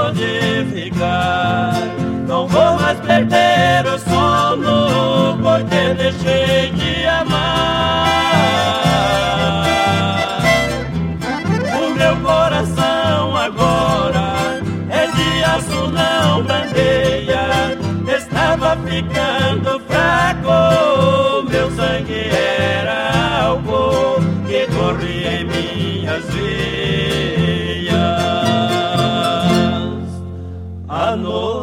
onde ficar. Não vou mais perder o sono, porque deixei de amar. O meu coração agora é de aço, não branqueia. Estava ficando fraco, meu sangue era álcool que corria em minhas veias. A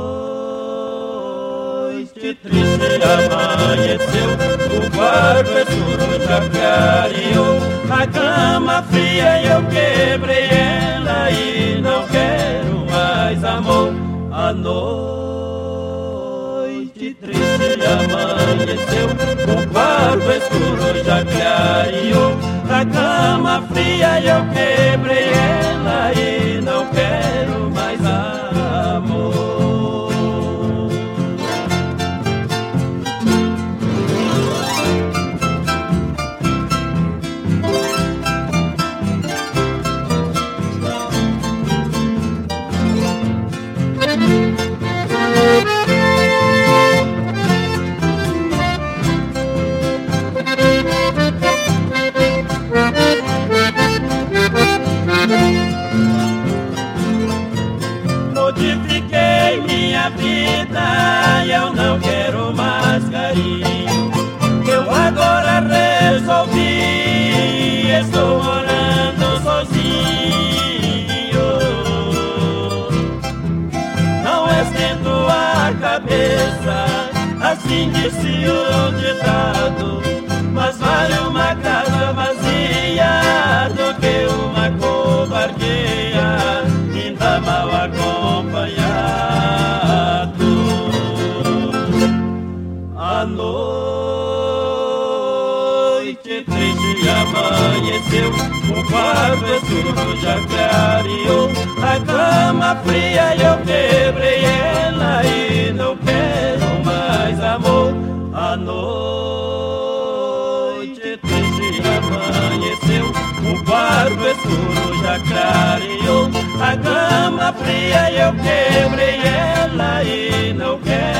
noite triste amanheceu, o quarto escuro já clareou. A cama fria eu quebrei ela e não quero mais amor. A noite triste amanheceu, o quarto escuro já clareou. A cama fria eu quebrei ela e não quero mais amor. Modifiquei minha vida e eu não quero mais carinho. Eu agora resolvi, estou morando sozinho. Não esquento a cabeça, assim disse o ditado. Mas vale uma casa vazia do que uma covardia, ainda mal acompanhado. A noite triste amanheceu, o quarto escuro já clareou. A cama fria eu quebrei ela e não quero mais amor. A noite triste amanheceu, o quarto escuro já clareou. A cama fria eu quebrei ela e não quero